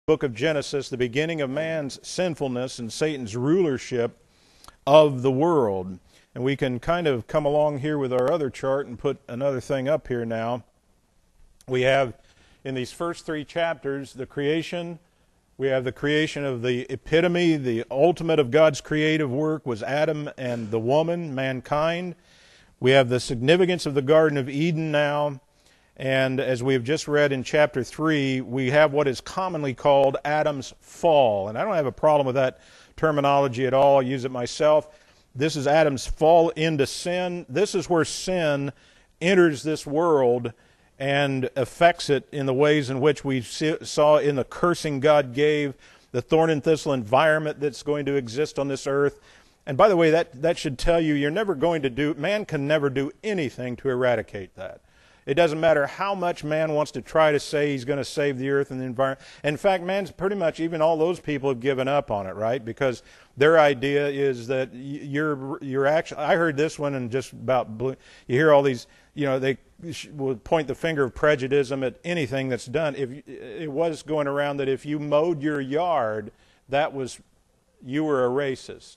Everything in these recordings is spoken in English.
book of Genesis, the beginning of man's sinfulness and Satan's rulership of the world. And we can kind of come along here with our other chart and put another thing up here now. We have in these first 3 chapters the creation. We have the creation of the epitome, the ultimate of God's creative work was Adam and the woman, mankind. We have the significance of the Garden of Eden now. And as we have just read in chapter 3, we have what is commonly called Adam's fall. And I don't have a problem with that terminology at all. I use it myself. This is Adam's fall into sin. This is where sin enters this world and affects it in the ways in which we saw in the cursing God gave, the thorn and thistle environment that's going to exist on this earth. And by the way, that should tell you you're never going to do, man can never do anything to eradicate that. It doesn't matter how much man wants to try to say he's going to save the earth and the environment. In fact, man's pretty much, even all those people have given up on it, right? Because their idea is that you're actually, I heard this one and just about blew, you hear all these, they will point the finger of prejudice at anything that's done. If it was going around that if you mowed your yard, you were a racist.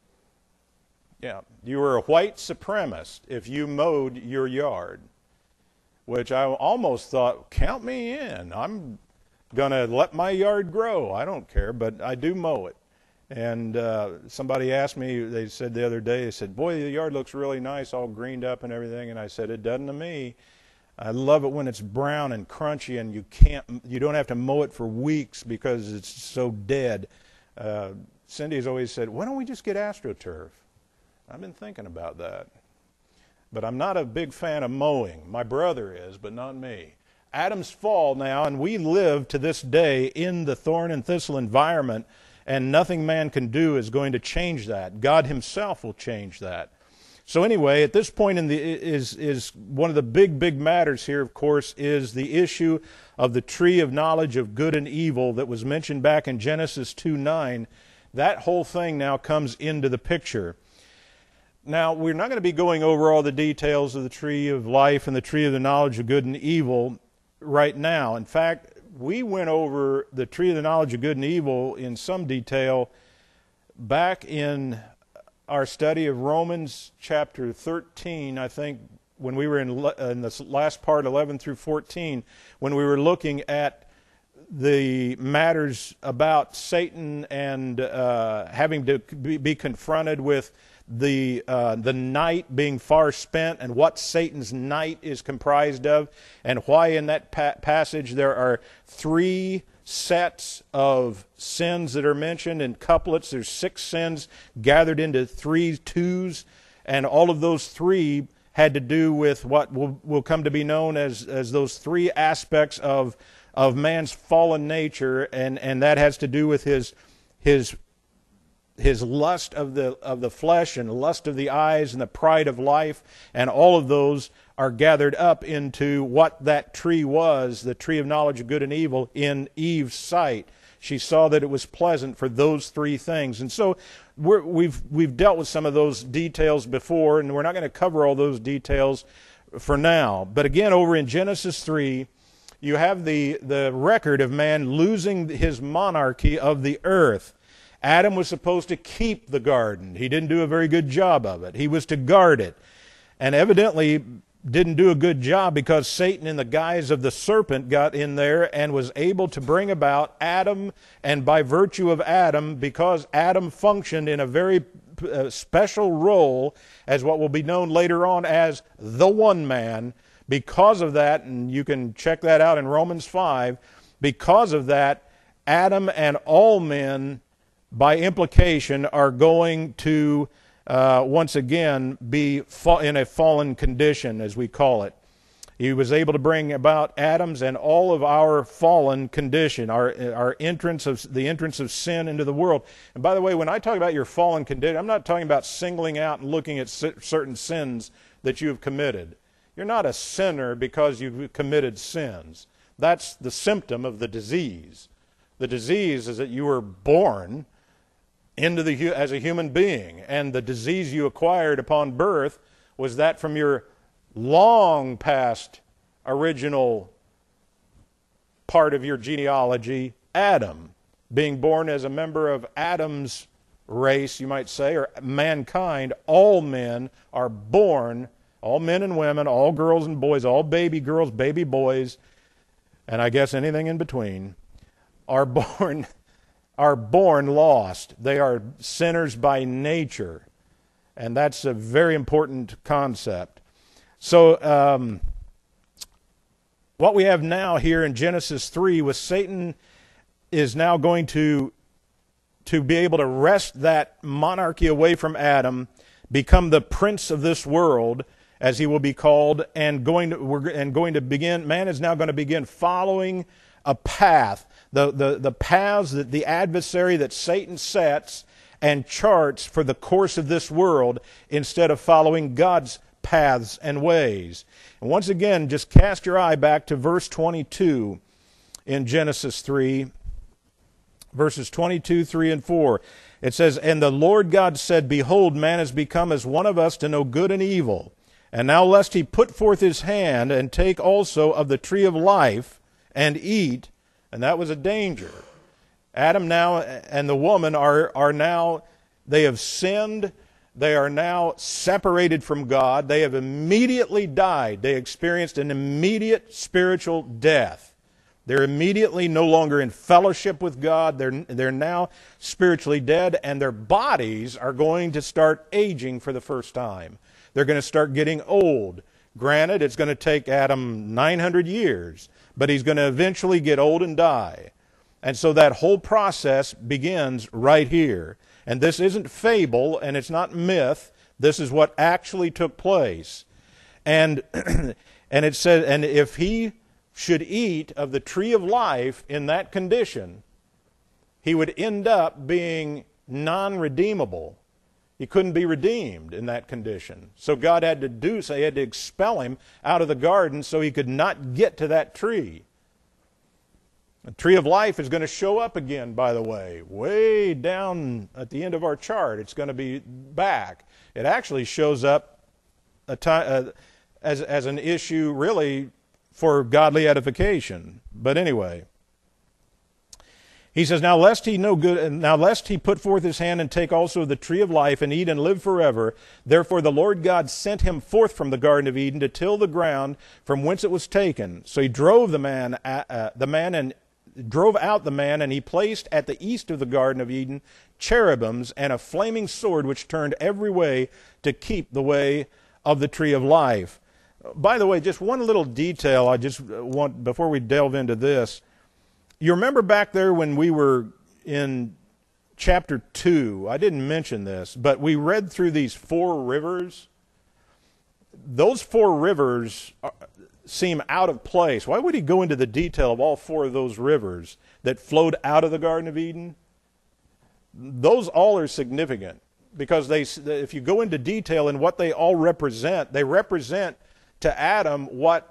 Yeah, you were a white supremacist if you mowed your yard. Which I almost thought, count me in. I'm going to let my yard grow. I don't care, but I do mow it. And somebody asked me, they said the other day, they said, boy, the yard looks really nice, all greened up and everything. And I said, it doesn't to me. I love it when it's brown and crunchy and you don't have to mow it for weeks because it's so dead. Cindy's always said, why don't we just get AstroTurf? I've been thinking about that. But I'm not a big fan of mowing. My brother is, but not me. Adam's fall now, and we live to this day in the thorn and thistle environment, and nothing man can do is going to change that. God himself will change that. So anyway, at this point is one of the big matters here, of course, is the issue of the tree of knowledge of good and evil that was mentioned back in Genesis 2:9. That whole thing now comes into the picture. Now, we're not going to be going over all the details of the tree of life and the tree of the knowledge of good and evil right now. In fact, we went over the tree of the knowledge of good and evil in some detail back in our study of Romans chapter 13, I think, when we were in the last part, 11 through 14, when we were looking at the matters about Satan and having to be confronted with the night being far spent and what Satan's night is comprised of, and why in that passage there are 3 sets of sins that are mentioned in couplets. There's 6 sins gathered into 3 twos, and all of those 3 had to do with what will come to be known as those 3 aspects of man's fallen nature, and that has to do with his lust of the flesh and lust of the eyes and the pride of life, and all of those are gathered up into what that tree was, the tree of knowledge of good and evil, in Eve's sight. She saw that it was pleasant for those 3 things. And so we've dealt with some of those details before, and we're not going to cover all those details for now. But again, over in Genesis 3, you have the record of man losing his monarchy of the earth. Adam was supposed to keep the garden. He didn't do a very good job of it. He was to guard it. And evidently didn't do a good job because Satan, in the guise of the serpent, got in there and was able to bring about Adam, and by virtue of Adam, because Adam functioned in a very special role as what will be known later on as the one man, because of that, and you can check that out in Romans 5, because of that, Adam and all men, by implication, are going to once again be in a fallen condition, as we call it. He was able to bring about Adam's and all of our fallen condition, our entrance of sin into the world. And by the way, when I talk about your fallen condition, I'm not talking about singling out and looking at certain sins that you have committed. You're not a sinner because you've committed sins. That's the symptom of the disease. The disease is that you were born as a human being, and the disease you acquired upon birth was that from your long past original part of your genealogy Adam, being born as a member of Adam's race, you might say, or mankind. All men are born, all men and women, all girls and boys, all baby girls, baby boys, and I guess anything in between, are born lost. They are sinners by nature. And that's a very important concept. So what we have now here in Genesis 3 with Satan is now going to be able to wrest that monarchy away from Adam, become the prince of this world, as he will be called, and man is now going to begin following a path, the paths that the adversary, that Satan sets and charts for the course of this world, instead of following God's paths and ways. And once again, just cast your eye back to verse 22 in Genesis 3, verses 22, 3, and 4. It says, "And the Lord God said, Behold, man is become as one of us to know good and evil. And now lest he put forth his hand and take also of the tree of life and eat," and that was a danger. Adam now and the woman are now, they have sinned. They are now separated from God. They have immediately died. They experienced an immediate spiritual death. They're immediately no longer in fellowship with God. They're now spiritually dead, and their bodies are going to start aging for the first time. They're going to start getting old. Granted, it's going to take Adam 900 years, but he's going to eventually get old and die. And so that whole process begins right here. And this isn't fable, and it's not myth. This is what actually took place. And and it said, and if he should eat of the tree of life in that condition, he would end up being non-redeemable. He couldn't be redeemed in that condition. So God had to do so. He had to expel him out of the garden so he could not get to that tree. The tree of life is going to show up again, by the way down at the end of our chart. It's going to be back. It actually shows up as an issue really for godly edification. But anyway, he says, now lest he put forth his hand and take also the tree of life and eat and live forever. Therefore the Lord God sent him forth from the Garden of Eden to till the ground from whence it was taken. So he drove drove out the man, and he placed at the east of the Garden of Eden cherubims and a flaming sword which turned every way to keep the way of the tree of life. By the way, just one little detail I just want, before we delve into this. You remember back there when we were in chapter 2, I didn't mention this, but we read through these 4 rivers. Those 4 rivers seem out of place. Why would he go into the detail of all 4 of those rivers that flowed out of the Garden of Eden? Those all are significant because if you go into detail in what they all represent, they represent to Adam what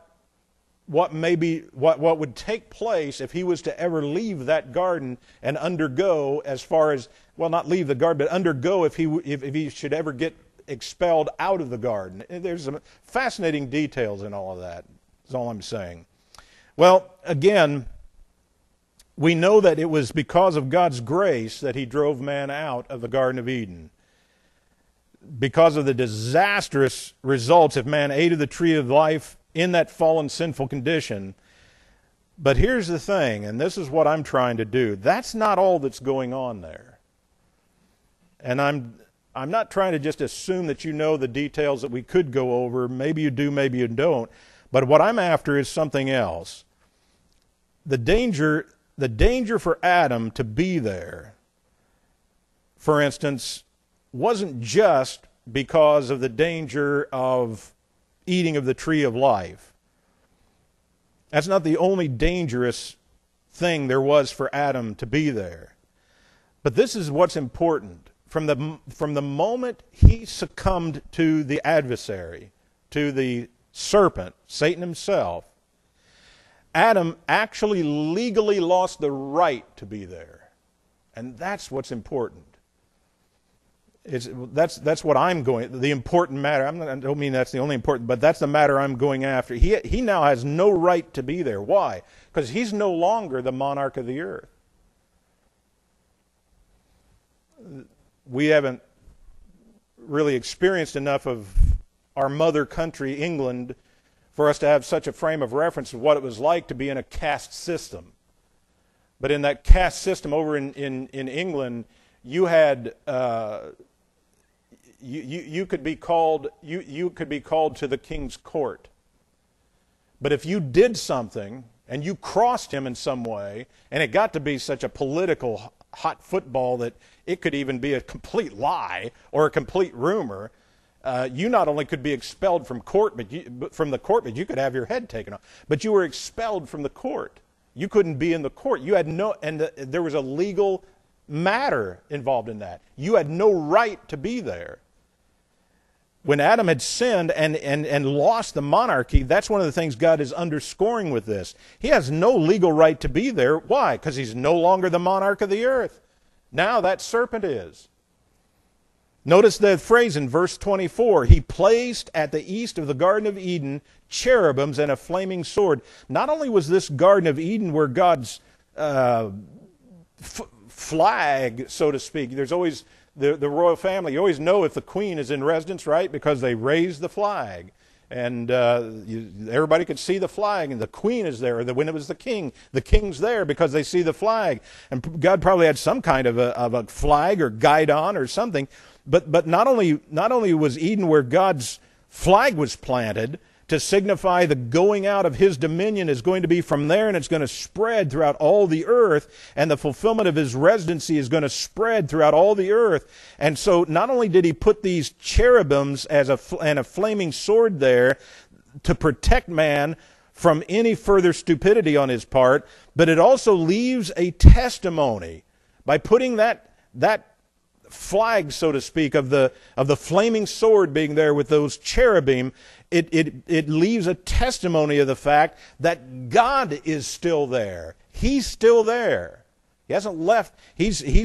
would take place if he was to ever leave that garden and undergo, as far as, well, not leave the garden, but undergo if he should ever get expelled out of the garden. There's some fascinating details in all of that. That's all I'm saying. Well, again, we know that it was because of God's grace that he drove man out of the Garden of Eden. Because of the disastrous results if man ate of the tree of life in that fallen sinful condition. But here's the thing, and this is what I'm trying to do. That's not all that's going on there. And I'm not trying to just assume that you know the details that we could go over. Maybe you do, maybe you don't. But what I'm after is something else. The danger for Adam to be there, for instance, wasn't just because of the danger of eating of the tree of life. That's not the only dangerous thing there was for Adam to be there. But this is what's important. From the moment he succumbed to the adversary, to the serpent, Satan himself, Adam actually legally lost the right to be there. And that's what's important. That's what I'm going, the important matter. I don't mean that's the only important, but that's the matter I'm going after. He now has no right to be there. Why? Because he's no longer the monarch of the earth. we haven't really experienced enough of our mother country, England, for us to have such a frame of reference of what it was like to be in a caste system. But in that caste system over in England, you had you could be called to the king's court. But if you did something and you crossed him in some way, and it got to be such a political hot football that it could even be a complete lie or a complete rumor, you not only could be expelled from court, but you could have your head taken off. But you were expelled from the court. You couldn't be in the court. You had no, and there was a legal matter involved in that. You had no right to be there. When Adam had sinned and lost the monarchy, that's one of the things God is underscoring with this. He has no legal right to be there. Why? Because he's no longer the monarch of the earth. Now that serpent is. Notice the phrase in verse 24. He placed at the east of the Garden of Eden cherubims and a flaming sword. Not only was this Garden of Eden where God's flag, so to speak, there's always the royal family. You always know if the queen is in residence, right? Because they raise the flag. And everybody could see the flag, and the queen is there. When it was the king's there because they see the flag. And God probably had some kind of a flag or guidon or something. But not only was Eden where God's flag was planted to signify the going out of his dominion is going to be from there, and it's going to spread throughout all the earth, and the fulfillment of his residency is going to spread throughout all the earth. And so not only did he put these cherubims and a flaming sword there to protect man from any further stupidity on his part, but it also leaves a testimony by putting that flag, so to speak, of the flaming sword being there with those cherubim. It leaves a testimony of the fact that God is still there. He's still there. He hasn't left. He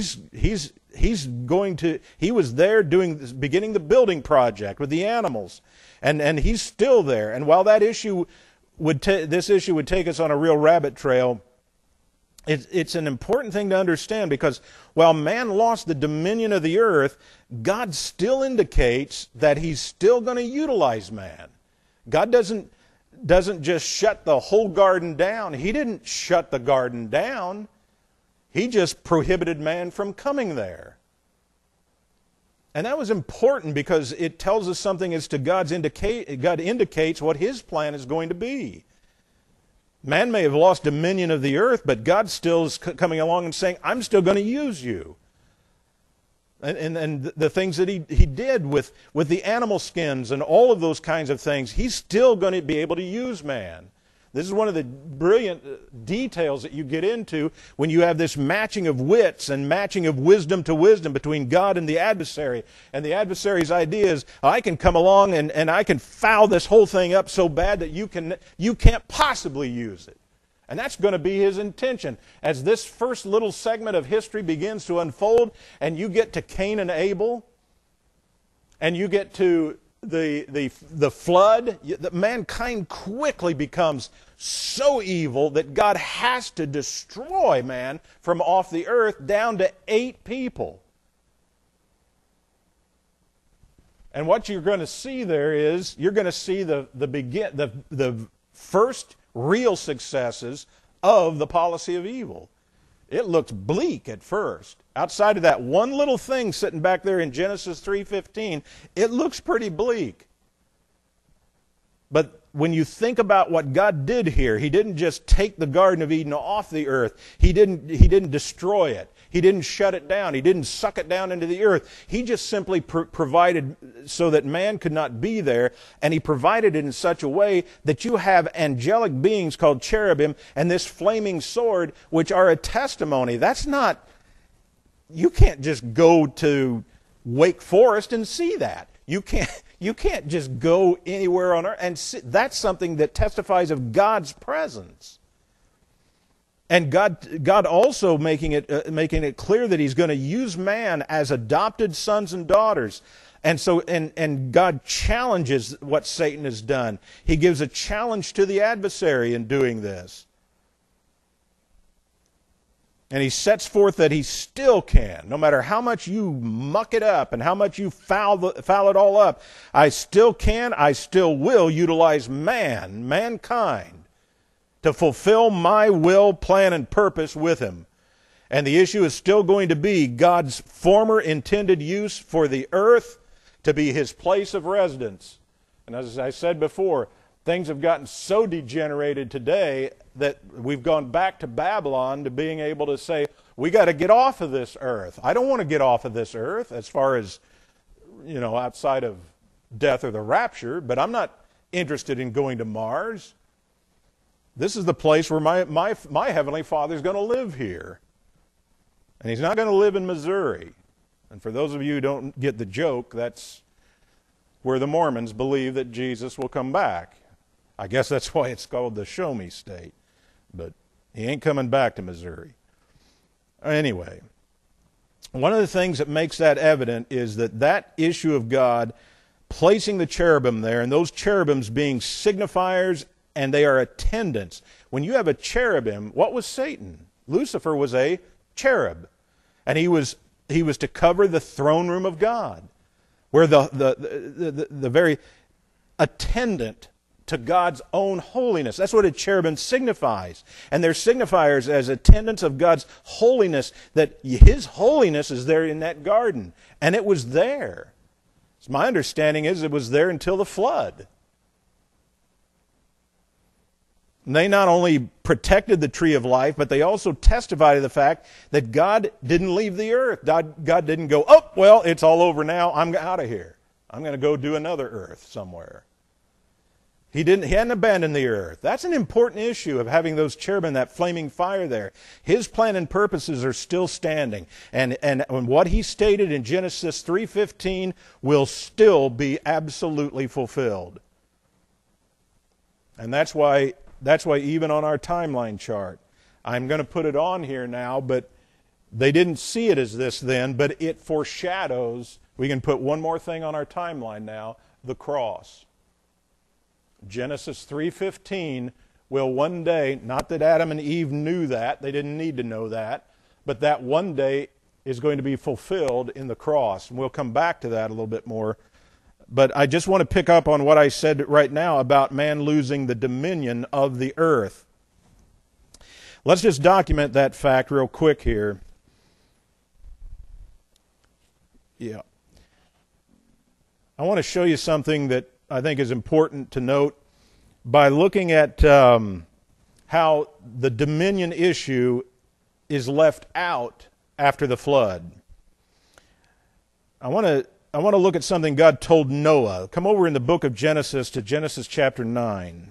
was there beginning the building project with the animals, and he's still there. And while that issue would take us on a real rabbit trail, it's an important thing to understand, because while man lost the dominion of the earth, God still indicates that he's still going to utilize man. God doesn't just shut the whole garden down. He didn't shut the garden down. He just prohibited man from coming there. And that was important because it tells us something as to God indicates what his plan is going to be. Man may have lost dominion of the earth, but God still is coming along and saying, I'm still going to use you. And the things that he did with the animal skins and all of those kinds of things, he's still going to be able to use man. This is one of the brilliant details that you get into when you have this matching of wits and matching of wisdom to wisdom between God and the adversary. And the adversary's idea is, I can come along and I can foul this whole thing up so bad that you can't possibly use it. And that's going to be his intention. As this first little segment of history begins to unfold, and you get to Cain and Abel, and you get to the flood, mankind quickly becomes so evil that God has to destroy man from off the earth down to 8 people. And what you're going to see there is, you're going to see the first real successes of the policy of evil. It looked bleak at first. Outside of that one little thing sitting back there in Genesis 3:15, it looks pretty bleak. But when you think about what God did here, he didn't just take the Garden of Eden off the earth. He didn't destroy it. He didn't shut it down. He didn't suck it down into the earth. He just simply provided so that man could not be there, and he provided it in such a way that you have angelic beings called cherubim and this flaming sword, which are a testimony. That's not, you can't just go to Wake Forest and see that. You can't just go anywhere on earth and see. That's something that testifies of God's presence. And God also making it clear that he's going to use man as adopted sons and daughters. And so and God challenges what Satan has done. He gives a challenge to the adversary in doing this. And he sets forth that he still can, no matter how much you muck it up and how much you foul it all up, I still can, I still will utilize mankind, to fulfill my will, plan, and purpose with him. And the issue is still going to be God's former intended use for the earth to be his place of residence. And as I said before, things have gotten so degenerated today that we've gone back to Babylon, to being able to say, we got to get off of this earth. I don't want to get off of this earth as far as, outside of death or the rapture, but I'm not interested in going to Mars. This is the place where my Heavenly Father is going to live here. And he's not going to live in Missouri. And for those of you who don't get the joke, that's where the Mormons believe that Jesus will come back. I guess that's why it's called the Show Me State. But he ain't coming back to Missouri. Anyway, one of the things that makes that evident is that issue of God placing the cherubim there, and those cherubims being signifiers, and they are attendants. When you have a cherubim, what was Satan? Lucifer was a cherub. And he was to cover the throne room of God, where the very attendant to God's own holiness. That's what a cherubim signifies. And they're signifiers as attendants of God's holiness, that his holiness is there in that garden. And it was there. So my understanding is it was there until the flood. And they not only protected the tree of life, but they also testified to the fact that God didn't leave the earth. God didn't go, oh, well, it's all over now. I'm out of here. I'm going to go do another earth somewhere. He hadn't abandoned the earth. That's an important issue of having those cherubim, that flaming fire there. His plan and purposes are still standing. And what he stated in Genesis 3:15 will still be absolutely fulfilled. And that's why even on our timeline chart, I'm going to put it on here now, but they didn't see it as this then, but it foreshadows. We can put one more thing on our timeline now, the cross. Genesis 3:15 will one day, not that Adam and Eve knew that, they didn't need to know that, but that one day is going to be fulfilled in the cross. And we'll come back to that a little bit more. But I just want to pick up on what I said right now about man losing the dominion of the earth. Let's just document that fact real quick here. Yeah. I want to show you something that I think is important to note by looking at how the dominion issue is left out after the flood. I want to look at something God told Noah. Come over in the book of Genesis to Genesis chapter 9.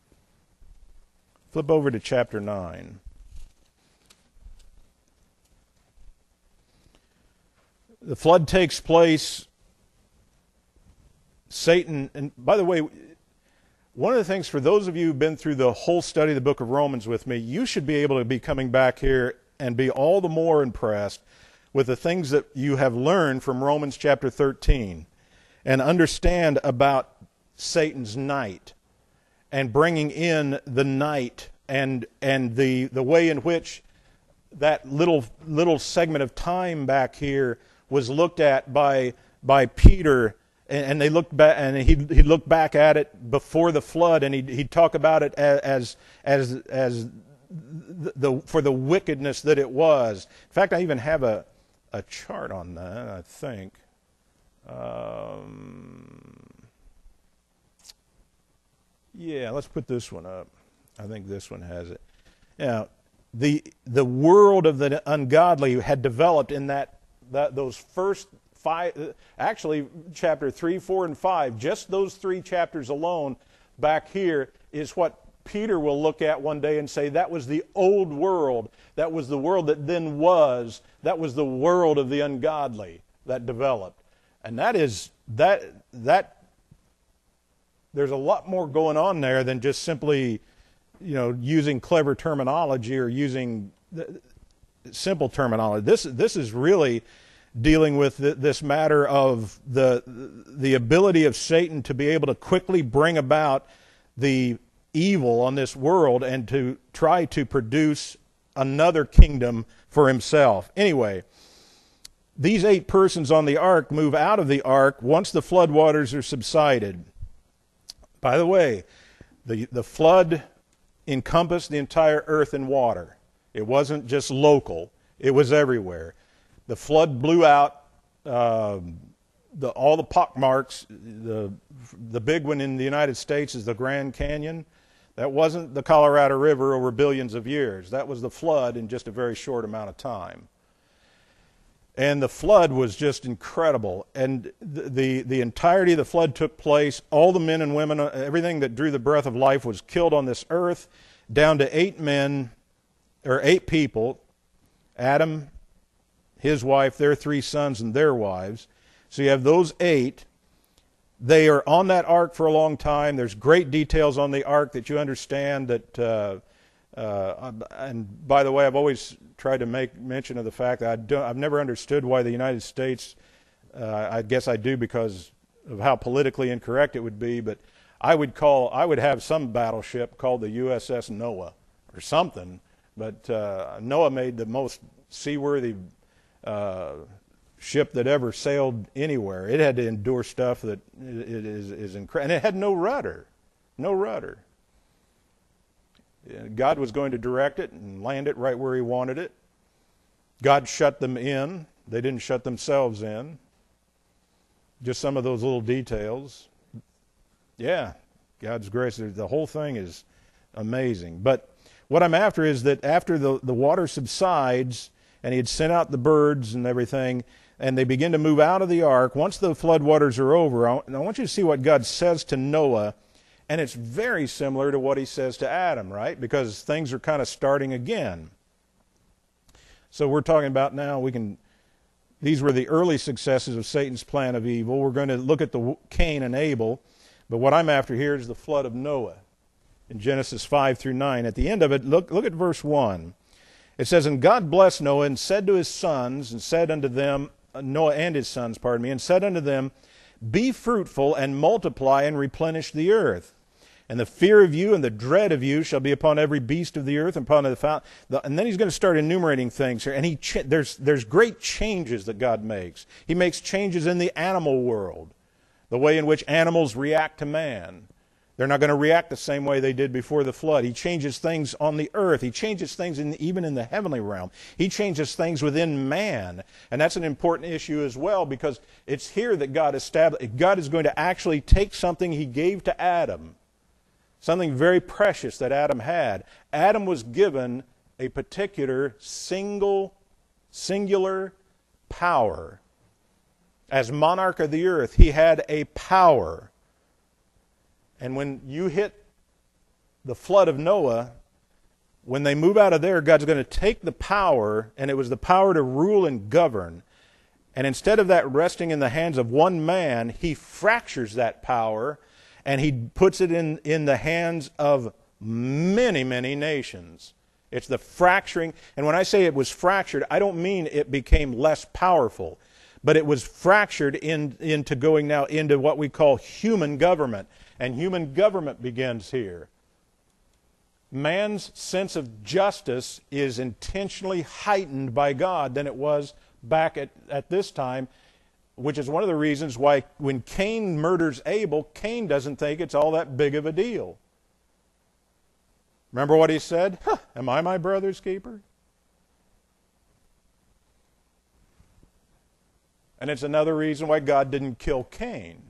Flip over to chapter 9. The flood takes place. Satan, and by the way, one of the things for those of you who've been through the whole study of the book of Romans with me, you should be able to be coming back here and be all the more impressed with the things that you have learned from Romans chapter 13 and understand about Satan's night and bringing in the night and the way in which that little segment of time back here was looked at by Peter. And they looked back, and he looked back at it before the flood, and he'd talk about it as for the wickedness that it was. In fact, I even have a chart on that, I think. Yeah, let's put this one up. I think this one has it. Now, the world of the ungodly had developed in those first 5, actually chapter 3, 4, and 5, just those 3 chapters alone back here is what Peter will look at one day and say that was the old world. That was the world that then was. That was the world of the ungodly that developed. And that there's a lot more going on there than just simply, using clever terminology or using simple terminology. This is really dealing with this matter of the ability of Satan to be able to quickly bring about the evil on this world and to try to produce another kingdom for himself. Anyway, these 8 persons on the ark move out of the ark once the flood waters are subsided. By the way, the flood encompassed the entire earth in water. It wasn't just local. It was everywhere. The flood blew out all the pockmarks. The big one in the United States is the Grand Canyon. That wasn't the Colorado River over billions of years. That was the flood in just a very short amount of time. And the flood was just incredible. And the entirety of the flood took place. All the men and women, everything that drew the breath of life was killed on this earth, down to 8 men, or 8 people, Adam, his wife, their 3 sons, and their wives. So you have those 8. They are on that ark for a long time. There's great details on the ark that you understand that, and by the way, I've always tried to make mention of the fact that I've never understood why the United States, I guess I do because of how politically incorrect it would be, but I would have some battleship called the USS Noah or something, but Noah made the most seaworthy ship that ever sailed anywhere. It had to endure stuff that is incredible. And it had no rudder. No rudder. God was going to direct it and land it right where he wanted it. God shut them in. They didn't shut themselves in. Just some of those little details. Yeah, God's grace. The whole thing is amazing. But what I'm after is that after the water subsides and he had sent out the birds and everything, and they begin to move out of the ark, once the flood waters are over, I want you to see what God says to Noah, and it's very similar to what he says to Adam, right? Because things are kind of starting again. So we're talking about now, these were the early successes of Satan's plan of evil. We're going to look at the Cain and Abel, but what I'm after here is the flood of Noah in Genesis 5 through 9. At the end of it, look at verse 1. It says, "And God blessed Noah and said to his sons, and said unto them," Noah and his sons, pardon me, "and said unto them, Be fruitful and multiply and replenish the earth. And the fear of you and the dread of you shall be upon every beast of the earth and upon the fowl." And then he's going to start enumerating things here. And there's great changes that God makes. He makes changes in the animal world, the way in which animals react to man. They're not going to react the same way they did before the flood. He changes things on the earth. He changes things even in the heavenly realm. He changes things within man. And that's an important issue as well, because it's here that God is going to actually take something he gave to Adam, something very precious that Adam had. Adam was given a particular singular power. As monarch of the earth, he had a power. And when you hit the flood of Noah, when they move out of there, God's going to take the power, and it was the power to rule and govern. And instead of that resting in the hands of one man, he fractures that power, and he puts it in the hands of many, many nations. It's the fracturing. And when I say it was fractured, I don't mean it became less powerful, but it was fractured into going now into what we call human government. And human government begins here. Man's sense of justice is intentionally heightened by God than it was back at this time, which is one of the reasons why when Cain murders Abel, Cain doesn't think it's all that big of a deal. Remember what he said? Am I my brother's keeper? And it's another reason why God didn't kill Cain.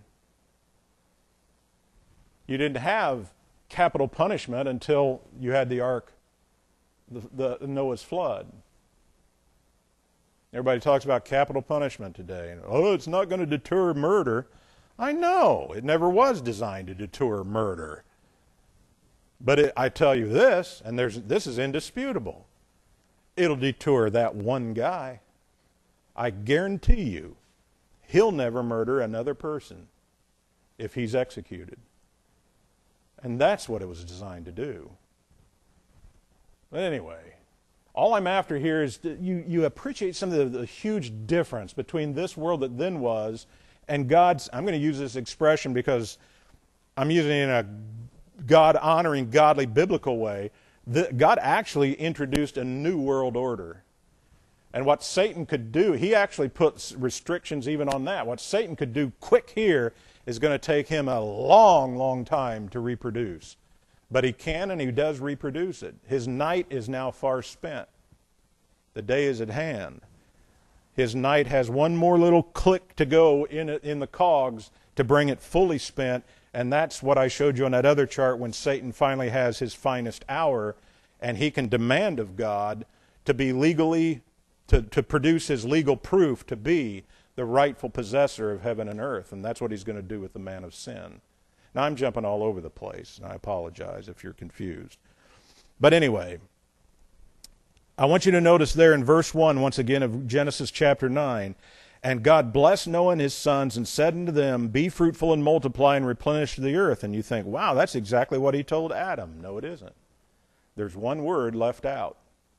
You didn't have capital punishment until you had the ark, the Noah's flood. Everybody talks about capital punishment today. Oh, it's not going to deter murder. I know. It never was designed to deter murder. But I tell you this, and this is indisputable. It'll deter that one guy. I guarantee you, he'll never murder another person if he's executed. And that's what it was designed to do. But anyway, all I'm after here is that you appreciate some of the huge difference between this world that then was and God's. I'm going to use this expression because I'm using it in a God-honoring, godly, biblical way. God actually introduced a new world order. And what Satan could do, he actually puts restrictions even on that. What Satan could do quick here is going to take him a long, long time to reproduce. But he can and he does reproduce it. His night is now far spent. The day is at hand. His night has one more little click to go in the cogs to bring it fully spent. And that's what I showed you on that other chart when Satan finally has his finest hour and he can demand of God to be legally, to produce his legal proof to be the rightful possessor of heaven and earth. And that's what he's going to do with the man of sin. Now, I'm jumping all over the place, and I apologize if you're confused. But anyway, I want you to notice there in verse 1, once again, of Genesis chapter 9, and God blessed Noah and his sons and said unto them, be fruitful and multiply and replenish the earth. And you think, wow, that's exactly what he told Adam. No, it isn't. There's one word left out.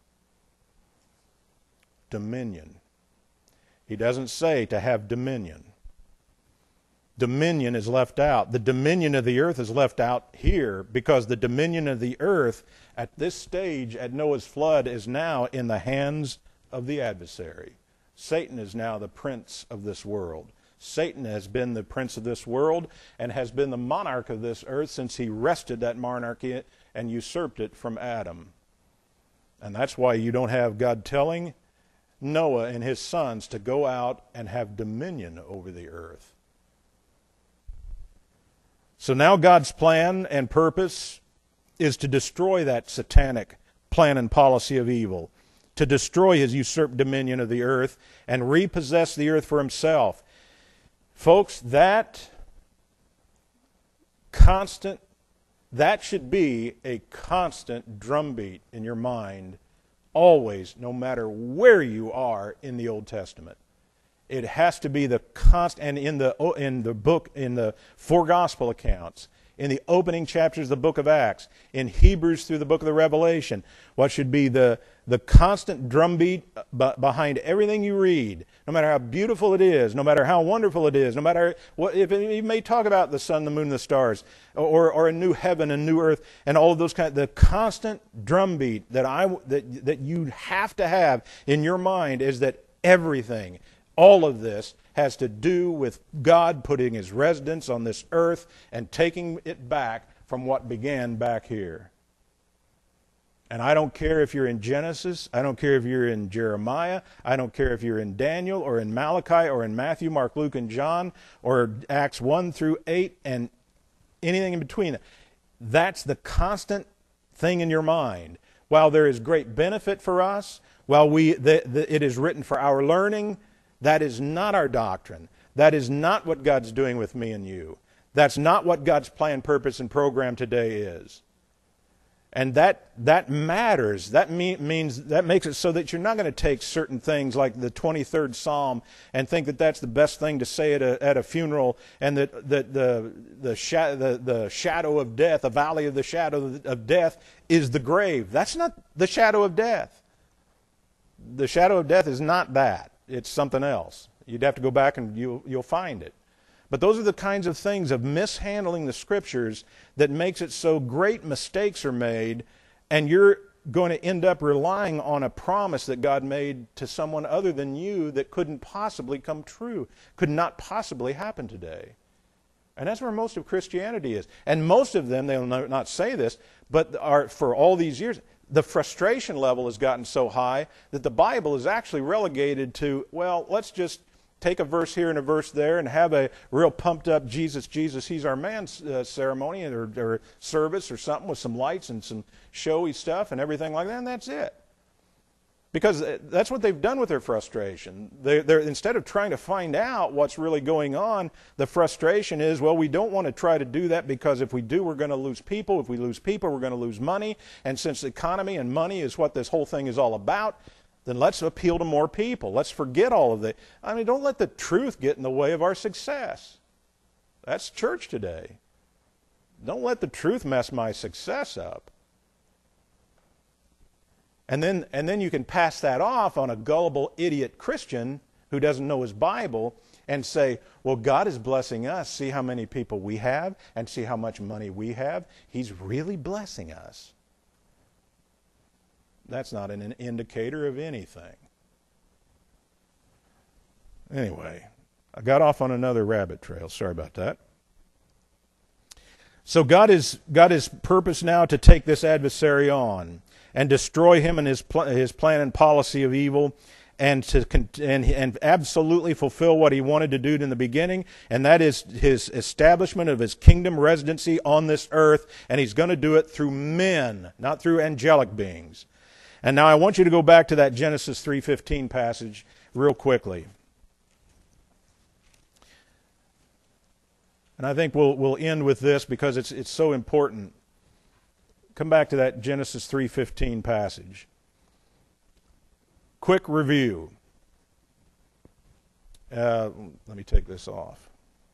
Dominion. He doesn't say to have dominion. Dominion is left out. The dominion of the earth is left out here because the dominion of the earth at this stage at Noah's flood is now in the hands of the adversary. Satan is now the prince of this world. Satan has been the prince of this world and has been the monarch of this earth since he wrested that monarchy and usurped it from Adam. And that's why you don't have God telling Noah and his sons to go out and have dominion over the earth. So now God's plan and purpose is to destroy that satanic plan and policy of evil, to destroy his usurped dominion of the earth and repossess the earth for himself. Folks, that should be a constant drumbeat in your mind, always, no matter where you are in the Old Testament. It has to be the constant, and in the book, in the four gospel accounts, in the opening chapters of the book of Acts, in Hebrews through the book of the Revelation, what should be the constant drumbeat behind everything you read, no matter how beautiful it is, no matter how wonderful it is, no matter what, if you may talk about the sun, the moon, the stars, or a new heaven, a new earth, and all of those the constant drumbeat that you have to have in your mind is that everything, all of this has to do with God putting his residence on this earth and taking it back from what began back here. And I don't care if you're in Genesis, I don't care if you're in Jeremiah, I don't care if you're in Daniel or in Malachi or in Matthew, Mark, Luke, and John, or Acts 1 through 8 and anything in between. That's the constant thing in your mind. While there is great benefit for us, while it is written for our learning, that is not our doctrine. That is not what God's doing with me and you. That's not what God's plan, purpose, and program today is. And that matters. That makes it so that you're not going to take certain things like the 23rd Psalm and think that that's the best thing to say at a funeral, and that the shadow of death, the valley of the shadow of death, is the grave. That's not the shadow of death. The shadow of death is not that. It's something else. You'd have to go back and you'll find it. But those are the kinds of things of mishandling the Scriptures that makes it so great mistakes are made, and you're going to end up relying on a promise that God made to someone other than you that couldn't possibly come true, could not possibly happen today. And that's where most of Christianity is. And most of them, they'll not say this, but are for all these years, the frustration level has gotten so high that the Bible is actually relegated to, well, let's just take a verse here and a verse there and have a real pumped up Jesus, he's our man ceremony or service or something with some lights and some showy stuff and everything like that, and that's it. Because that's what they've done with their frustration. They're instead of trying to find out what's really going on, the frustration is, well, we don't want to try to do that because if we do, we're going to lose people. If we lose people, we're going to lose money. And since the economy and money is what this whole thing is all about, then let's appeal to more people. Let's forget all of that. I mean, don't let the truth get in the way of our success. That's church today. Don't let the truth mess my success up. And then you can pass that off on a gullible idiot Christian who doesn't know his Bible and say, well, God is blessing us. See how many people we have and see how much money we have. He's really blessing us. That's not an indicator of anything. Anyway, I got off on another rabbit trail. Sorry about that. So God is purpose now to take this adversary on and destroy him and his plan and policy of evil, and and absolutely fulfill what he wanted to do in the beginning, and that is his establishment of his kingdom residency on this earth, and he's going to do it through men, not through angelic beings. And now I want you to go back to that Genesis 3:15 passage real quickly. And I think we'll end with this because it's so important. Come back to that Genesis 3:15 passage. Quick review. Let me take this off.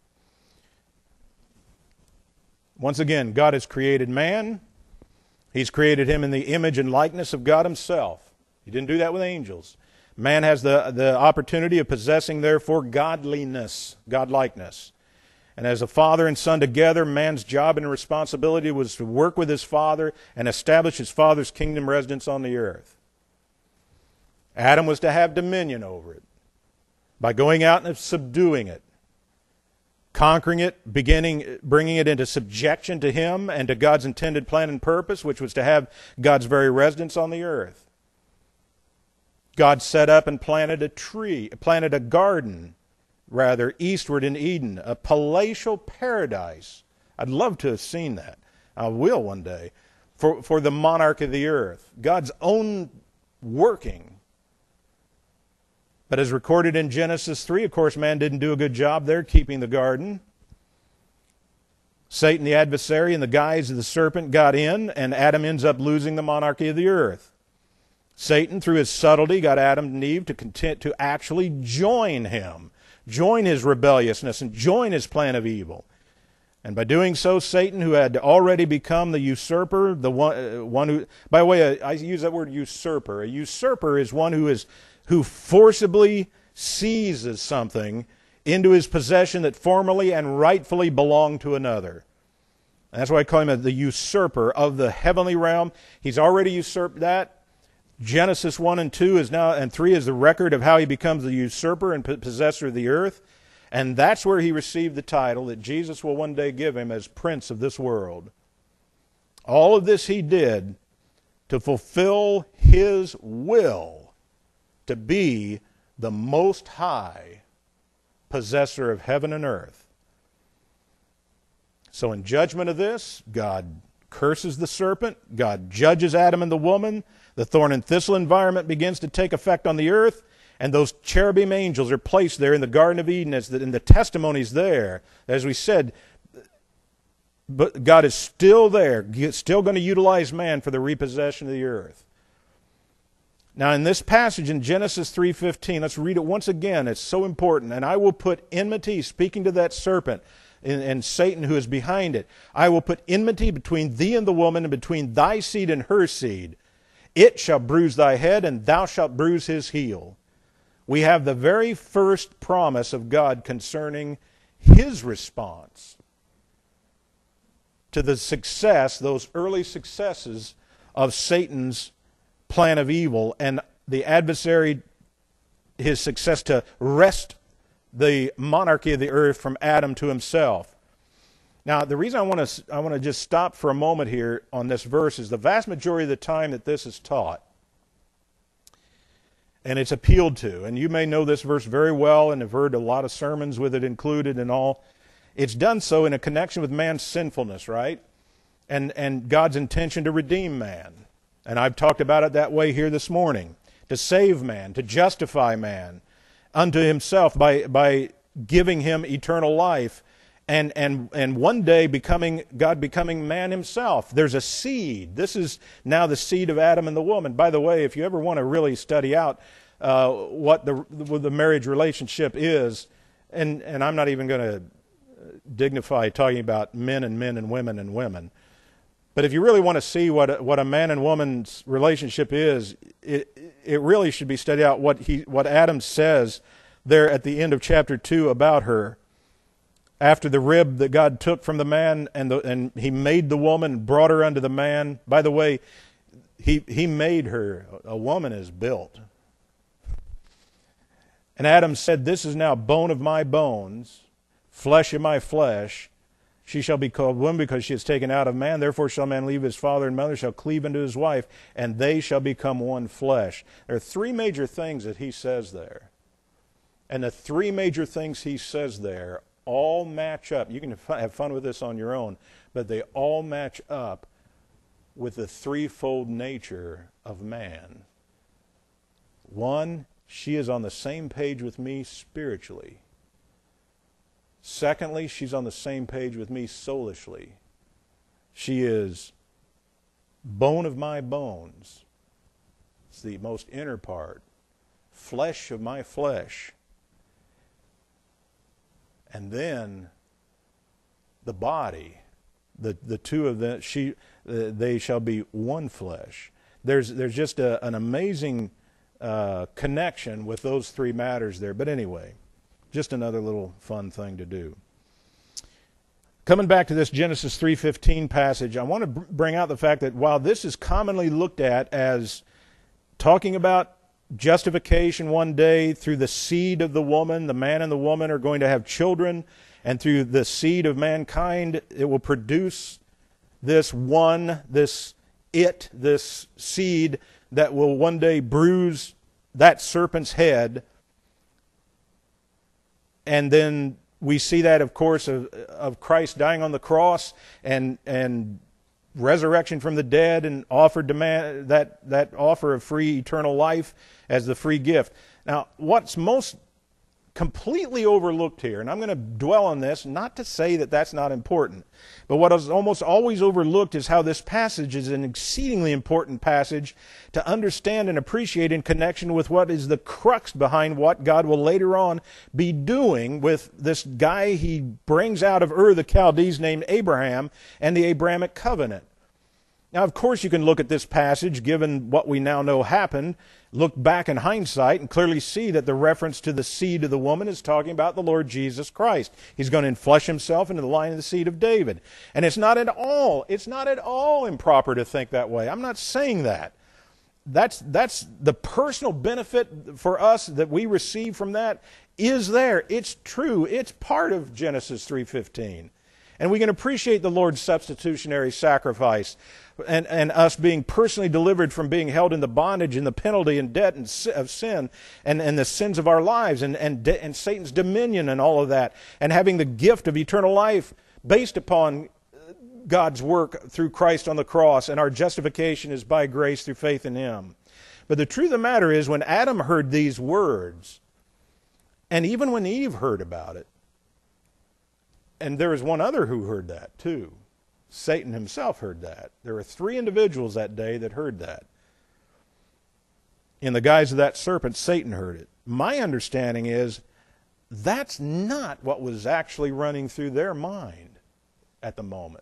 Once again, God has created man. He's created him in the image and likeness of God himself. He didn't do that with angels. Man has the opportunity of possessing, therefore, godliness, godlikeness. And as a father and son together, man's job and responsibility was to work with his father and establish his father's kingdom residence on the earth. Adam was to have dominion over it by going out and subduing it, conquering it, bringing it into subjection to him and to God's intended plan and purpose, which was to have God's very residence on the earth. God set up and planted a garden, eastward in Eden, a palatial paradise. I'd love to have seen that. I will one day. For the monarch of the earth. God's own working. But as recorded in Genesis 3, of course, man didn't do a good job there keeping the garden. Satan, the adversary, in the guise of the serpent, got in, and Adam ends up losing the monarchy of the earth. Satan, through his subtlety, got Adam and Eve to actually join him. Join his rebelliousness and join his plan of evil. And by doing so, Satan, who had already become the usurper, the one who, by the way, I use that word usurper. A usurper is one who forcibly seizes something into his possession that formerly and rightfully belonged to another. And that's why I call him the usurper of the heavenly realm. He's already usurped that. Genesis 1 and 2 and 3 is the record of how he becomes the usurper and possessor of the earth. And that's where he received the title that Jesus will one day give him as Prince of this world. All of this he did to fulfill his will to be the Most High possessor of heaven and earth. So in judgment of this, God curses the serpent. God judges Adam and the woman. The thorn and thistle environment begins to take effect on the earth, and those cherubim angels are placed there in the Garden of Eden, and the testimony's there. As we said, but God is still there, still going to utilize man for the repossession of the earth. Now in this passage in Genesis 3:15, let's read it once again. It's so important. And I will put enmity, speaking to that serpent, and Satan who is behind it. I will put enmity between thee and the woman, and between thy seed and her seed. It shall bruise thy head, and thou shalt bruise his heel. We have the very first promise of God concerning his response to the success, those early successes of Satan's plan of evil, and the adversary, his success to wrest the monarchy of the earth from Adam to himself. Now, the reason I want to just stop for a moment here on this verse is the vast majority of the time that this is taught, and it's appealed to, and you may know this verse very well and have heard a lot of sermons with it included and all. It's done so in a connection with man's sinfulness, right? And God's intention to redeem man. And I've talked about it that way here this morning. To save man, to justify man unto himself by giving him eternal life. And one day God becoming man himself. There's a seed. This is now the seed of Adam and the woman. By the way, if you ever want to really study out what the marriage relationship is, and I'm not even going to dignify talking about men and women and women, but if you really want to see what a man and woman's relationship is, it really should be studied out what Adam says there at the end of chapter 2 about her. After the rib that God took from the man, and he made the woman and brought her unto the man. By the way, he made her. A woman is built. And Adam said, "This is now bone of my bones, flesh of my flesh. She shall be called woman because she is taken out of man. Therefore shall man leave his father and mother, shall cleave unto his wife, and they shall become one flesh." There are three major things that he says there. And the three major things he says there all match up. You can have fun with this on your own, but they all match up with the threefold nature of man. One, she is on the same page with me spiritually. Secondly, she's on the same page with me soulishly. She is bone of my bones. It's the most inner part. Flesh of my flesh. And then the body, the two of them, they shall be one flesh. There's just an amazing connection with those three matters there. But anyway, just another little fun thing to do. Coming back to this Genesis 3:15 passage, I want to bring out the fact that while this is commonly looked at as talking about justification one day through the seed of the woman, the man and the woman are going to have children, and through the seed of mankind, it will produce this seed that will one day bruise that serpent's head. And then we see that, of course, of Christ dying on the cross and resurrection from the dead and offered that offer of free eternal life as the free gift. Now, what's most completely overlooked here, and I'm going to dwell on this, not to say that that's not important, but what is almost always overlooked is how this passage is an exceedingly important passage to understand and appreciate in connection with what is the crux behind what God will later on be doing with this guy he brings out of Ur the Chaldees named Abraham and the Abrahamic covenant. Now, of course, you can look at this passage, given what we now know happened, look back in hindsight and clearly see that the reference to the seed of the woman is talking about the Lord Jesus Christ. He's going to enflesh himself into the line of the seed of David. And it's not at all improper to think that way. I'm not saying that. That's the personal benefit for us that we receive from that is there. It's true. It's part of Genesis 3:15. And we can appreciate the Lord's substitutionary sacrifice and us being personally delivered from being held in the bondage and the penalty and debt of sin and the sins of our lives and Satan's dominion and all of that, and having the gift of eternal life based upon God's work through Christ on the cross, and our justification is by grace through faith in Him. But the truth of the matter is, when Adam heard these words, and even when Eve heard about it, and there was one other who heard that too. Satan himself heard that. There were 3 individuals that day that heard that. In the guise of that serpent, Satan heard it. My understanding is that's not what was actually running through their mind at the moment.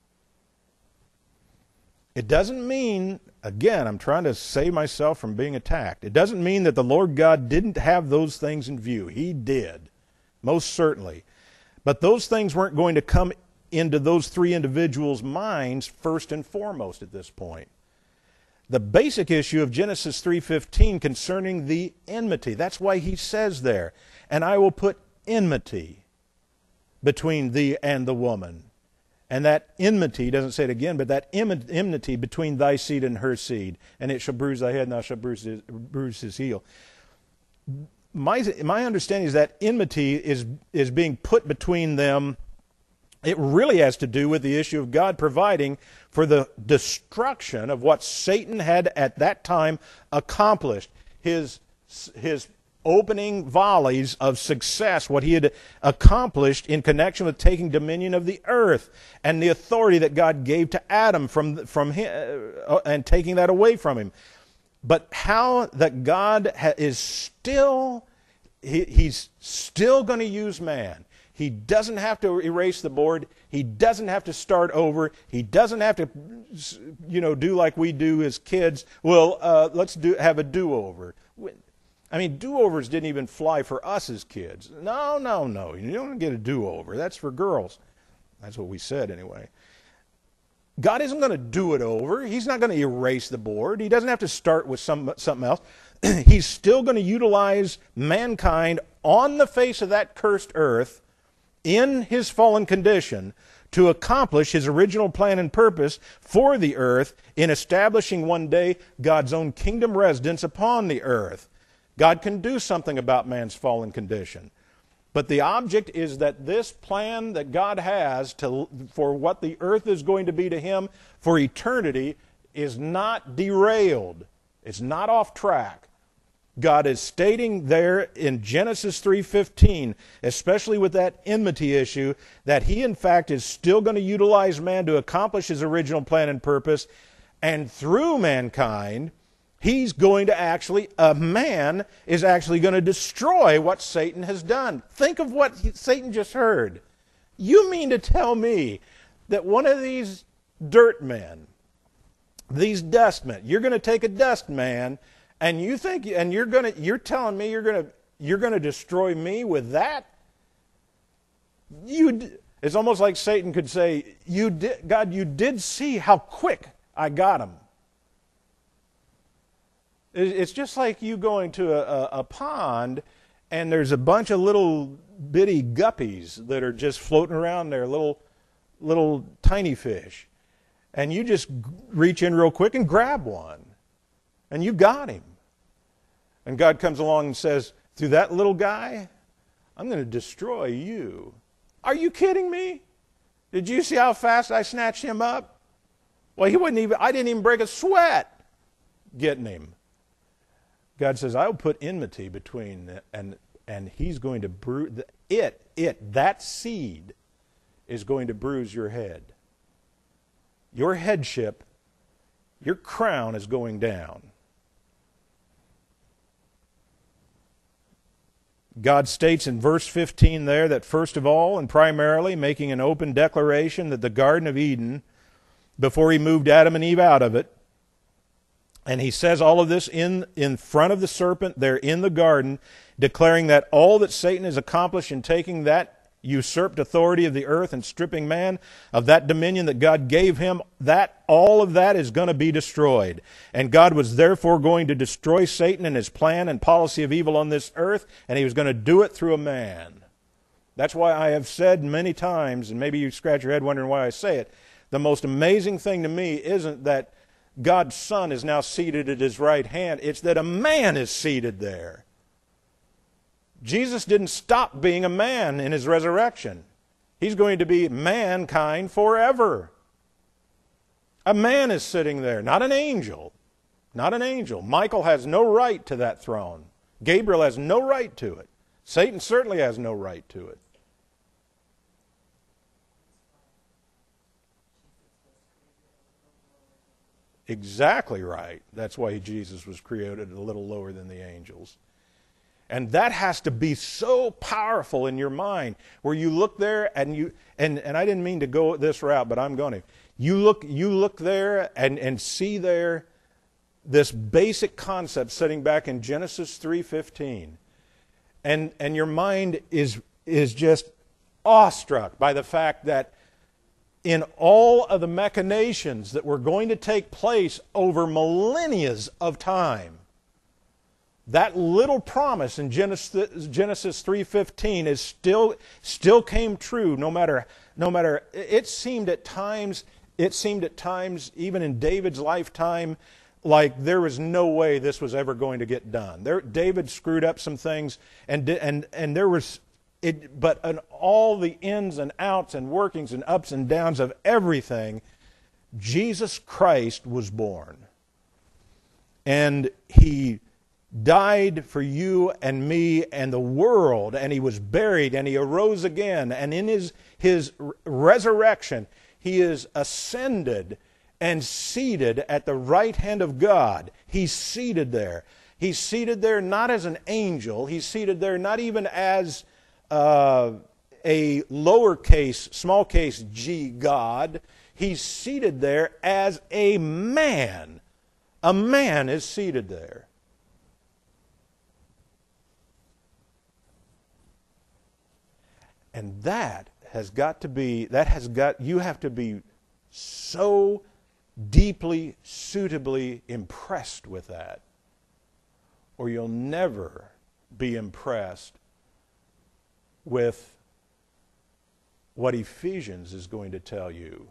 It doesn't mean, again, I'm trying to save myself from being attacked. It doesn't mean that the Lord God didn't have those things in view. He did, most certainly. But those things weren't going to come into those 3 individuals' minds first and foremost at this point. The basic issue of Genesis 3:15 concerning the enmity, that's why he says there, "And I will put enmity between thee and the woman." And that enmity, he doesn't say it again, but that enmity between thy seed and her seed, and it shall bruise thy head and thou shalt bruise his heel. My understanding is that enmity is being put between them. It really has to do with the issue of God providing for the destruction of what Satan had at that time accomplished. His opening volleys of success, what he had accomplished in connection with taking dominion of the earth and the authority that God gave to Adam from him, and taking that away from him. But how that God is still, He's still going to use man. He doesn't have to erase the board. He doesn't have to start over. He doesn't have to, do like we do as kids. Well, let's have a do-over. I mean, do-overs didn't even fly for us as kids. No. You don't get a do-over. That's for girls. That's what we said anyway. God isn't going to do it over. He's not going to erase the board. He doesn't have to start with something else. He's still going to utilize mankind on the face of that cursed earth in his fallen condition to accomplish his original plan and purpose for the earth in establishing one day God's own kingdom residence upon the earth. God can do something about man's fallen condition. But the object is that this plan that God has for what the earth is going to be to him for eternity is not derailed. It's not off track. God is stating there in Genesis 3:15, especially with that enmity issue, that he in fact is still going to utilize man to accomplish his original plan and purpose, and through mankind, man is actually going to destroy what Satan has done. Think of what Satan just heard. You mean to tell me that one of these dirt men, these dust men, you're going to take a dust man, and you're telling me you're going to destroy me with that? It's almost like Satan could say, God, you did see how quick I got him. It's just like you going to a pond and there's a bunch of little bitty guppies that are just floating around there, little tiny fish. And you just reach in real quick and grab one. And you got him. And God comes along and says, through that little guy, I'm going to destroy you. Are you kidding me? Did you see how fast I snatched him up? Well, I didn't even break a sweat getting him. God says, I will put enmity between, and he's going to bruise, that seed is going to bruise your head. Your headship, your crown is going down. God states in verse 15 there that first of all and primarily making an open declaration that the Garden of Eden, before he moved Adam and Eve out of it, and he says all of this in front of the serpent there in the garden, declaring that all that Satan has accomplished in taking that usurped authority of the earth and stripping man of that dominion that God gave him, that all of that is going to be destroyed. And God was therefore going to destroy Satan and his plan and policy of evil on this earth, and he was going to do it through a man. That's why I have said many times, and maybe you scratch your head wondering why I say it, the most amazing thing to me isn't that God's Son is now seated at his right hand. It's that a man is seated there. Jesus didn't stop being a man in his resurrection. He's going to be mankind forever. A man is sitting there, not an angel. Not an angel. Michael has no right to that throne. Gabriel has no right to it. Satan certainly has no right to it. Exactly right. That's why Jesus was created a little lower than the angels. And that has to be so powerful in your mind, where you look there and I didn't mean to go this route, but I'm going to. You look there and see there this basic concept sitting back in Genesis 3:15. And your mind is just awestruck by the fact that in all of the machinations that were going to take place over millennia of time, that little promise in Genesis 3:15 is still came true. No matter it seemed at times even in David's lifetime like there was no way this was ever going to get done. David screwed up some things and there was but on all the ins and outs and workings and ups and downs of everything, Jesus Christ was born. And he died for you and me and the world, and he was buried, and he arose again, and in his resurrection, he is ascended and seated at the right hand of God. He's seated there. He's seated there not as an angel. He's seated there not even as a lowercase, small case g God. He's seated there as a man. A man is seated there. And you have to be so deeply, suitably impressed with that, or you'll never be impressed with what Ephesians is going to tell you,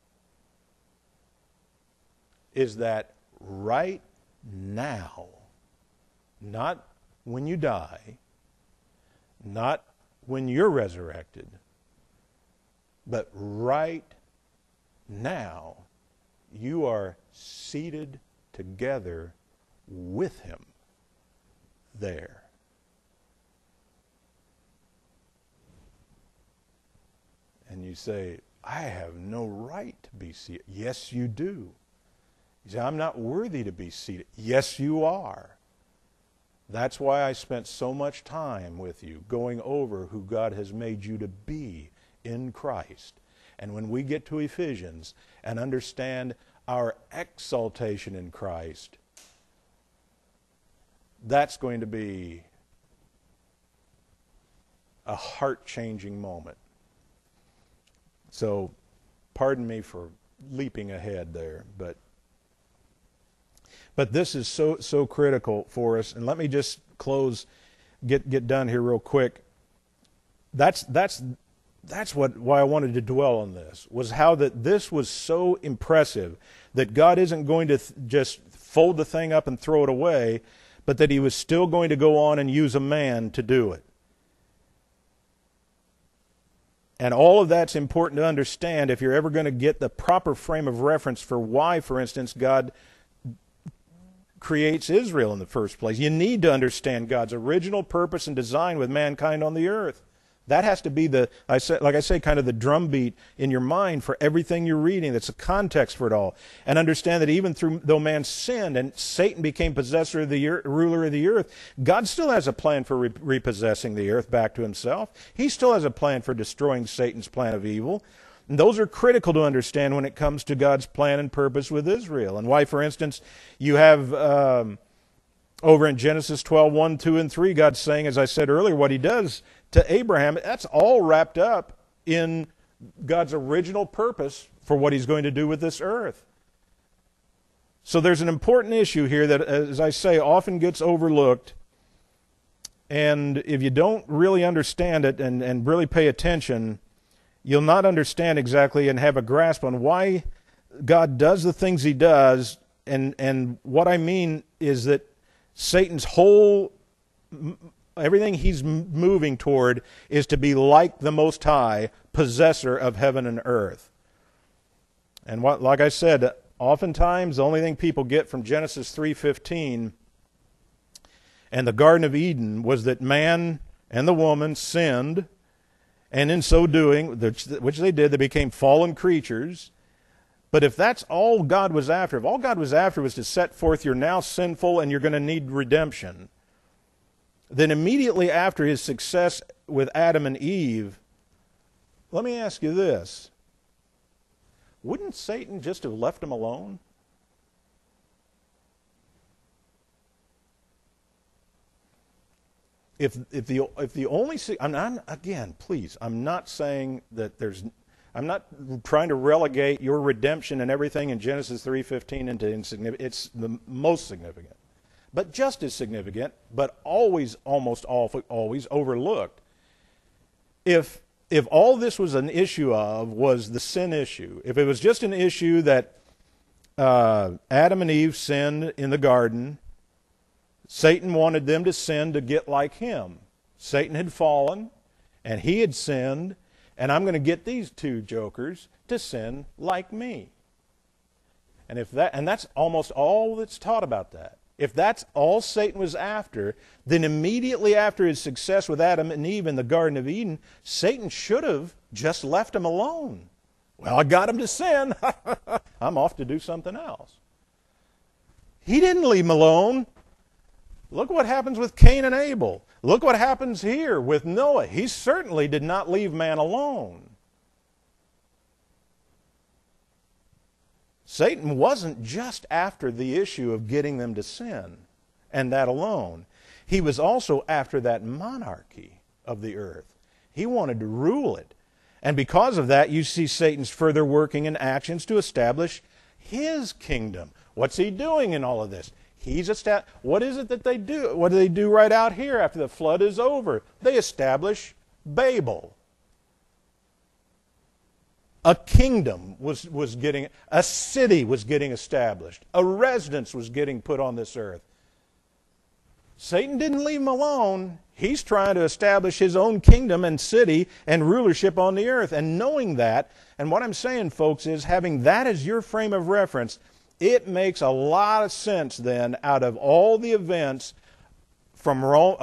is that right now, not when you die, not when you're resurrected, but right now, you are seated together with Him there. And you say, I have no right to be seated. Yes, you do. You say, I'm not worthy to be seated. Yes, you are. That's why I spent so much time with you going over who God has made you to be in Christ. And when we get to Ephesians and understand our exaltation in Christ, that's going to be a heart-changing moment. So, pardon me for leaping ahead there, but this is so critical for us. And let me just close, get done here real quick. That's why I wanted to dwell on this, was how that this was so impressive, that God isn't going to just fold the thing up and throw it away, but that He was still going to go on and use a man to do it. And all of that's important to understand if you're ever going to get the proper frame of reference for why, for instance, God creates Israel in the first place. You need to understand God's original purpose and design with mankind on the earth. That has to be kind of the drumbeat in your mind for everything you're reading. That's the context for it all. And understand that even though man sinned and Satan became possessor of the earth, ruler of the earth, God still has a plan for repossessing the earth back to Himself. He still has a plan for destroying Satan's plan of evil. And those are critical to understand when it comes to God's plan and purpose with Israel. And why, for instance, you have over in Genesis 12, 1, 2, and 3, God's saying, as I said earlier, what He does to Abraham, that's all wrapped up in God's original purpose for what He's going to do with this earth. So there's an important issue here that, as I say, often gets overlooked. And if you don't really understand it and really pay attention, you'll not understand exactly and have a grasp on why God does the things He does. And what I mean is that Satan's whole, everything he's moving toward is to be like the Most High, possessor of heaven and earth. And like I said, oftentimes the only thing people get from Genesis 3:15 and the Garden of Eden was that man and the woman sinned, and in so doing, which they did, they became fallen creatures. But if that's all God was after, if all God was after was to set forth you're now sinful and you're going to need redemption, then immediately after His success with Adam and Eve, let me ask you this. Wouldn't Satan just have left them alone? If the only, again, please, I'm not saying that I'm not trying to relegate your redemption and everything in Genesis 3:15 into insignificant. It's the most significant, but just as significant, but almost always overlooked. If all this was an issue was the sin issue, if it was just an issue that Adam and Eve sinned in the garden, Satan wanted them to sin to get like him. Satan had fallen, and he had sinned, and I'm going to get these two jokers to sin like me. And that's almost all that's taught about that. If that's all Satan was after, then immediately after his success with Adam and Eve in the Garden of Eden, Satan should have just left them alone. Well, I got him to sin. I'm off to do something else. He didn't leave them alone. Look what happens with Cain and Abel. Look what happens here with Noah. He certainly did not leave man alone. Satan wasn't just after the issue of getting them to sin, and that alone. He was also after that monarchy of the earth. He wanted to rule it. And because of that, you see Satan's further working and actions to establish his kingdom. What's he doing in all of this? What is it that they do? What do they do right out here after the flood is over? They establish Babel. A kingdom was getting, a city was getting established. A residence was getting put on this earth. Satan didn't leave him alone. He's trying to establish his own kingdom and city and rulership on the earth. And knowing that, and what I'm saying, folks, is having that as your frame of reference, it makes a lot of sense then out of all the events from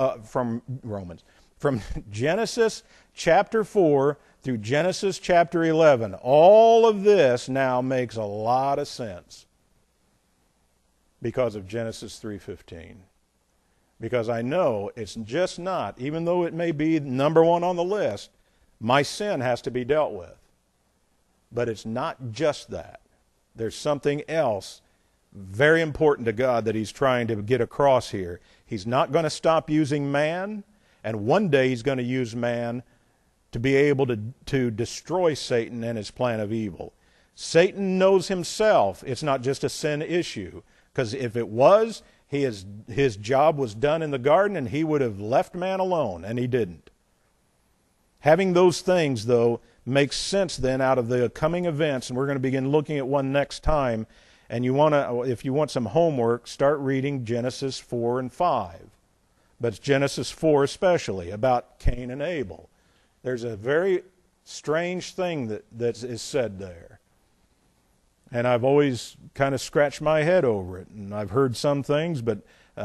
Genesis chapter 4 through Genesis chapter 11. All of this now makes a lot of sense because of Genesis 3:15. Because I know it's just not, even though it may be number one on the list, my sin has to be dealt with. But it's not just that. There's something else very important to God that he's trying to get across here. He's not going to stop using man, and one day he's going to use man to be able to destroy Satan and his plan of evil. Satan knows himself it's not just a sin issue, because if it was, his job was done in the garden and he would have left man alone, and he didn't. Having those things, though, makes sense then out of the coming events, and we're going to begin looking at one next time. And if you want some homework, start reading Genesis 4 and 5. But it's Genesis 4 especially, about Cain and Abel. There's a very strange thing that is said there. And I've always kind of scratched my head over it. And I've heard some things, but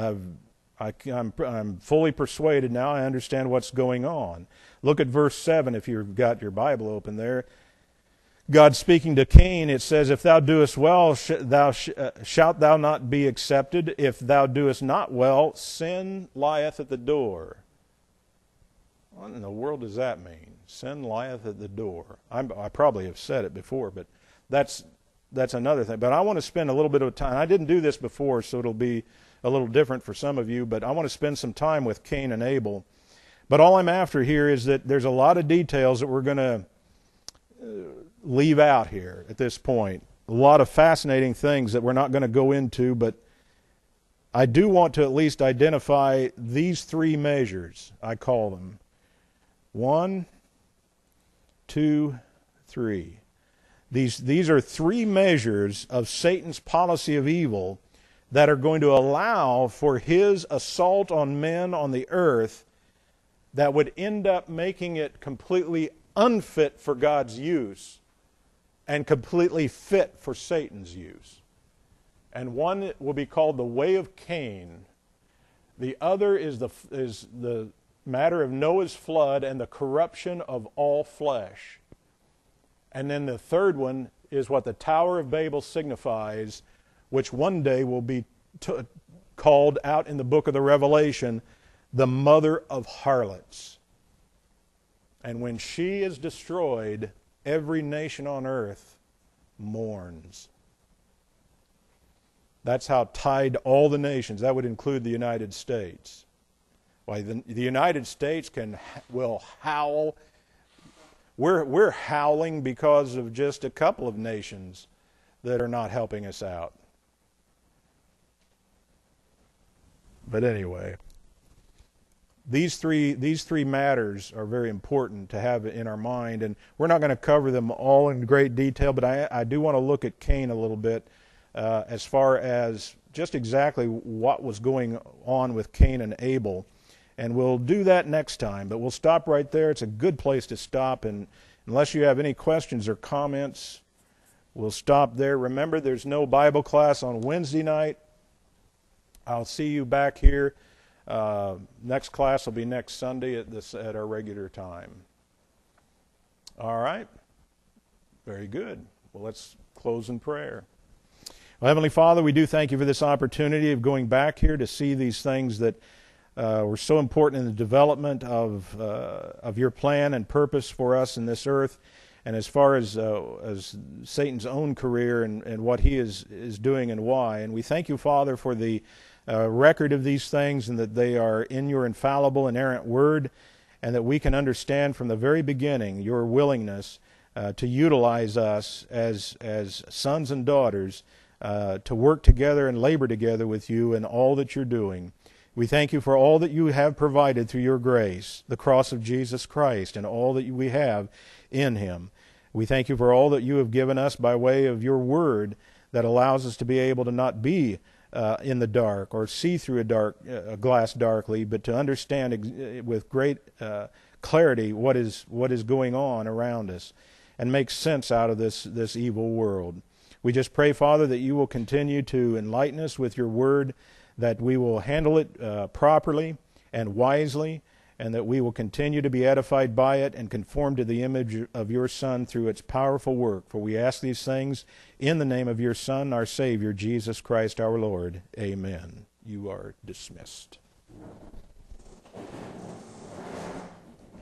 I'm fully persuaded now. I understand what's going on. Look at verse 7 if you've got your Bible open there. God speaking to Cain, it says, "If thou doest well, shalt thou not be accepted? If thou doest not well, sin lieth at the door." What in the world does that mean? Sin lieth at the door. I probably have said it before, but that's another thing. But I want to spend a little bit of time. I didn't do this before, so it'll be a little different for some of you, but I want to spend some time with Cain and Abel. But all I'm after here is that there's a lot of details that we're going to leave out here at this point. A lot of fascinating things that we're not going to go into, but I do want to at least identify these three measures, I call them. 1, 2, 3. These are three measures of Satan's policy of evil that are going to allow for his assault on men on the earth that would end up making it completely unfit for God's use and completely fit for Satan's use. And one will be called the way of Cain. The other is the matter of Noah's flood and the corruption of all flesh. And then the third one is what the Tower of Babel signifies, which one day will be called out in the book of the Revelation, the mother of harlots. And when she is destroyed, every nation on earth mourns. That's how tied all the nations, that would include the United States. Why, the United States will howl. We're howling because of just a couple of nations that are not helping us out. But anyway, these three matters are very important to have in our mind, and we're not going to cover them all in great detail, but I do want to look at Cain a little bit as far as just exactly what was going on with Cain and Abel. And we'll do that next time, but we'll stop right there. It's a good place to stop, and unless you have any questions or comments, we'll stop there. Remember, there's no Bible class on Wednesday night. I'll see you back here. Next class will be next Sunday at our regular time. All right. Very good. Well, let's close in prayer. Well, Heavenly Father, we do thank you for this opportunity of going back here to see these things that were so important in the development of your plan and purpose for us in this earth, and as far as Satan's own career and what he is doing and why. And we thank you, Father, for the record of these things, and that they are in your infallible, inerrant word, and that we can understand from the very beginning your willingness to utilize us as sons and daughters to work together and labor together with you in all that you're doing. We thank you for all that you have provided through your grace, the cross of Jesus Christ, and all that we have in him. We thank you for all that you have given us by way of your word that allows us to be able to not be in the dark or see through a glass darkly, but to understand with great clarity what is going on around us and make sense out of this evil world. We just pray, Father, that you will continue to enlighten us with your word, that we will handle it properly and wisely, and that we will continue to be edified by it and conform to the image of your Son through its powerful work. For we ask these things in the name of your Son, our Savior, Jesus Christ our Lord. Amen. You are dismissed.